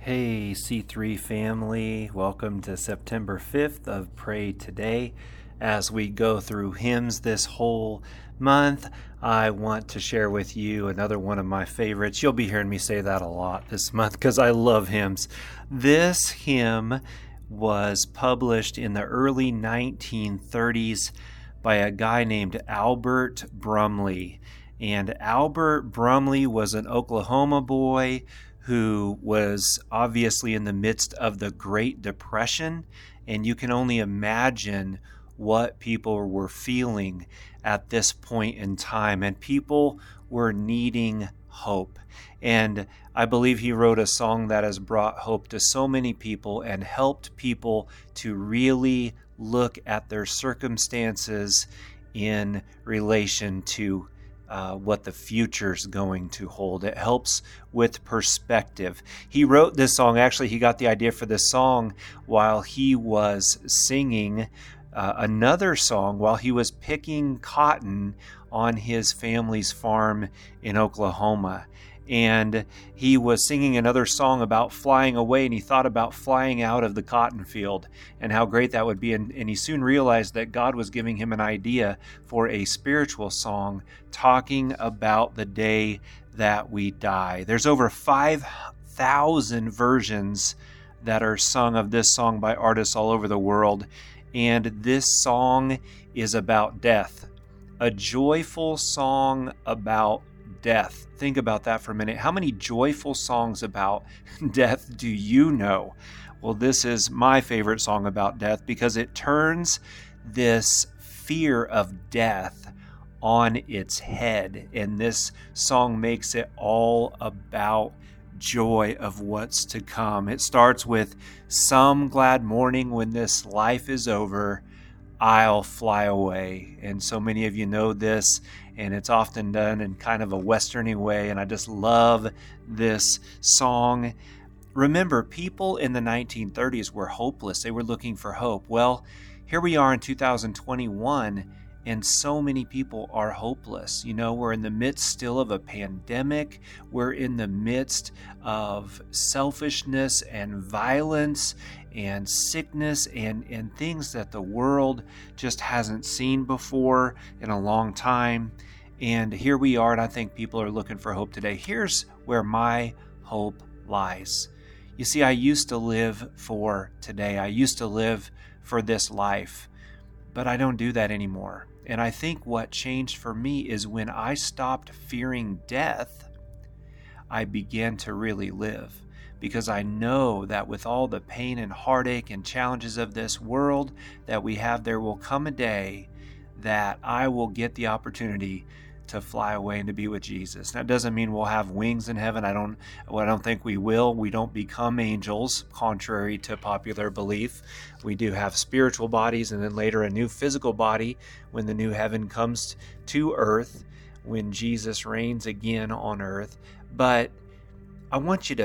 Hey, C3 family, welcome to September 5th of Pray Today. As we go through hymns this whole month, I want to share with you another one of my favorites. You'll be hearing me say that a lot this month because I love hymns. This hymn was published in the early 1930s by a guy named Albert Brumley. And Albert Brumley was an Oklahoma boy who was obviously in the midst of the Great Depression, and you can only imagine what people were feeling at this point in time, and people were needing hope. And I believe he wrote a song that has brought hope to so many people and helped people to really look at their circumstances in relation to what the future's going to hold. It helps with perspective. He wrote this song, actually he got the idea for this song while he was singing another song while he was picking cotton on his family's farm in Oklahoma. And he was singing another song about flying away, and he thought about flying out of the cotton field and how great that would be. And he soon realized that God was giving him an idea for a spiritual song talking about the day that we die. There's over 5,000 versions that are sung of this song by artists all over the world. And this song is about death, a joyful song about death. Think about that for a minute. How many joyful songs about death do you know? Well, this is my favorite song about death because it turns this fear of death on its head. And this song makes it all about joy of what's to come. It starts with some glad morning when this life is over, I'll fly away. And so many of you know this, and it's often done in kind of a westerny way, and I just love this song. Remember, people in the 1930s were hopeless. They were looking for hope. Well, here we are in 2021, and so many people are hopeless. You know, we're in the midst still of a pandemic. We're in the midst of selfishness and violence and sickness and things that the world just hasn't seen before in a long time. And here we are, and I think people are looking for hope today. Here's where my hope lies. You see, I used to live for today. I used to live for this life, but I don't do that anymore. And I think what changed for me is when I stopped fearing death, I began to really live. Because I know that with all the pain and heartache and challenges of this world that we have, there will come a day that I will get the opportunity to fly away and to be with Jesus. That doesn't mean we'll have wings in heaven. I don't think we will. We don't become angels, contrary to popular belief. We do have spiritual bodies, and then later a new physical body when the new heaven comes to earth, when Jesus reigns again on earth. But I want you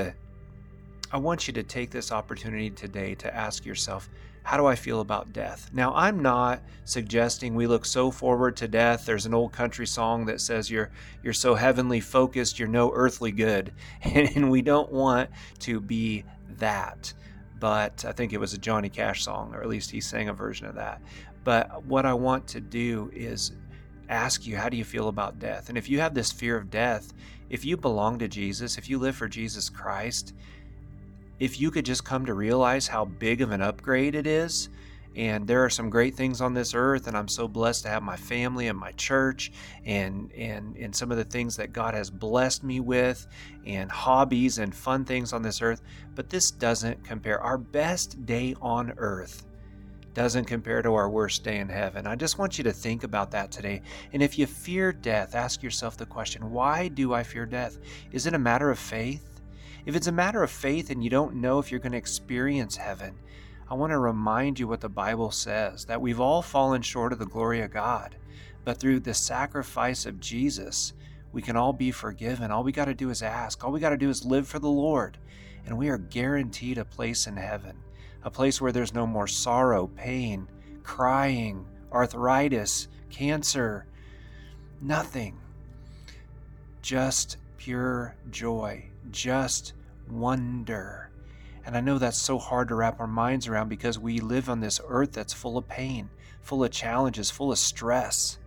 to take this opportunity today to ask yourself, how do I feel about death? Now, I'm not suggesting we look so forward to death. There's an old country song that says you're so heavenly focused, you're no earthly good. And we don't want to be that. But I think it was a Johnny Cash song, or at least he sang a version of that. But what I want to do is ask you, how do you feel about death? And if you have this fear of death, if you belong to Jesus, if you live for Jesus Christ, if you could just come to realize how big of an upgrade it is, and there are some great things on this earth, and I'm so blessed to have my family and my church and some of the things that God has blessed me with, and hobbies and fun things on this earth, but this doesn't compare. Our best day on earth doesn't compare to our worst day in heaven. I just want you to think about that today. And if you fear death, ask yourself the question, why do I fear death? Is it a matter of faith? If it's a matter of faith and you don't know if you're going to experience heaven, I want to remind you what the Bible says, that we've all fallen short of the glory of God. But through the sacrifice of Jesus, we can all be forgiven. All we got to do is ask. All we got to do is live for the Lord. And we are guaranteed a place in heaven, a place where there's no more sorrow, pain, crying, arthritis, cancer, nothing. Just pure joy, just wonder. And I know that's so hard to wrap our minds around because we live on this earth that's full of pain, full of challenges, full of stress.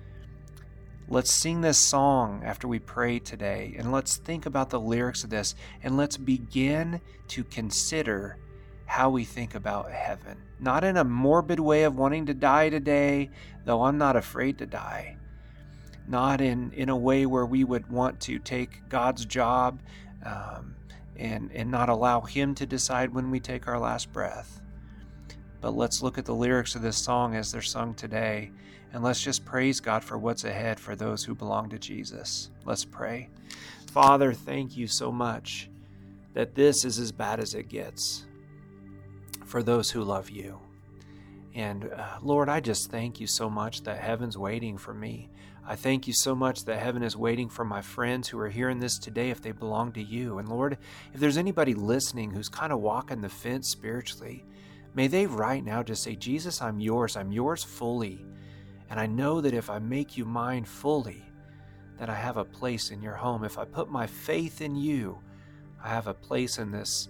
Let's sing this song after we pray today, and let's think about the lyrics of this, and let's begin to consider how we think about heaven. Not in a morbid way of wanting to die today, though I'm not afraid to die. Not in a way where we would want to take God's job and not allow Him to decide when we take our last breath. But let's look at the lyrics of this song as they're sung today, and let's just praise God for what's ahead for those who belong to Jesus. Let's pray. Father, thank you so much that this is as bad as it gets for those who love you. And Lord, I just thank you so much that heaven's waiting for me. I thank you so much that heaven is waiting for my friends who are hearing this today if they belong to you. And Lord, if there's anybody listening who's kind of walking the fence spiritually, may they right now just say, Jesus, I'm yours fully. And I know that if I make you mine fully, that I have a place in your home. If I put my faith in you, I have a place in this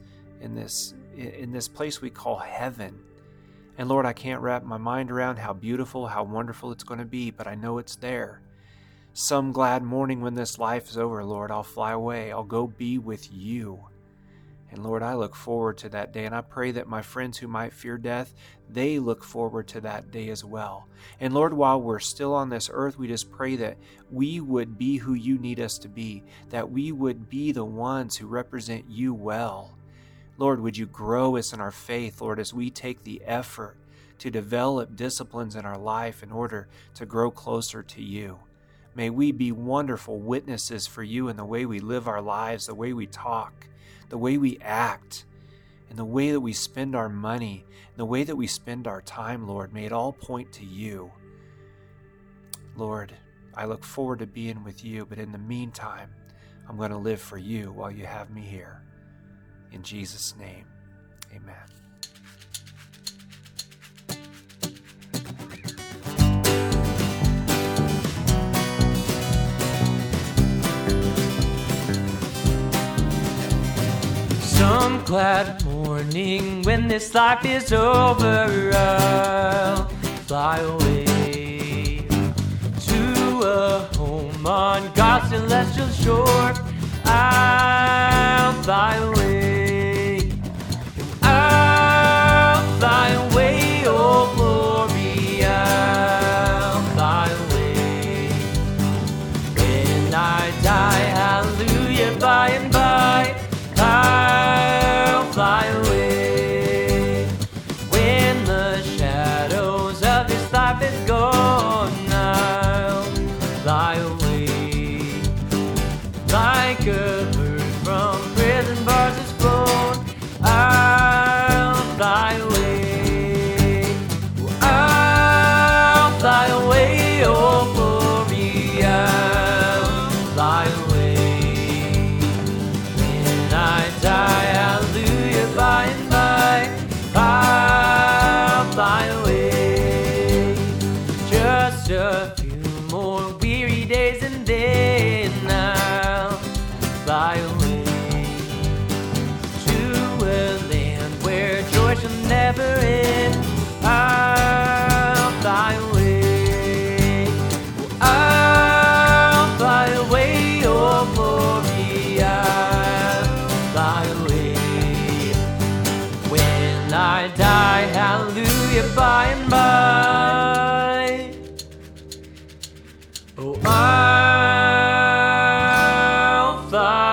place we call heaven. And Lord, I can't wrap my mind around how beautiful, how wonderful it's going to be, but I know it's there. Some glad morning when this life is over, Lord, I'll fly away. I'll go be with you. And Lord, I look forward to that day, and I pray that my friends who might fear death, they look forward to that day as well. And Lord, while we're still on this earth, we just pray that we would be who you need us to be, that we would be the ones who represent you well. Lord, would you grow us in our faith, Lord, as we take the effort to develop disciplines in our life in order to grow closer to you. May we be wonderful witnesses for you in the way we live our lives, the way we talk, the way we act, and the way that we spend our money, and the way that we spend our time, Lord. May it all point to you. Lord, I look forward to being with you, but in the meantime, I'm going to live for you while you have me here. In Jesus' name, amen. Some glad morning when this life is over, I'll fly away to a home on God's celestial shore. I'll fly away, I'll fly away, oh glory, I'll fly away. When I die, hallelujah, by and by, I'll fly away. When the shadows of this life is gone, I'll fly away. Like a bird from prison bars is flown, I'll fly away. I'll fly away, oh glory, I'll fly away. When I die, hallelujah, by and by, I'll fly away. Just a few more weary days and then I'll fly away to a land where joy shall never end. I'll fly away. I'll fly away, oh glory, I'll fly away. When I die, hallelujah, by and by, oh, I'll fly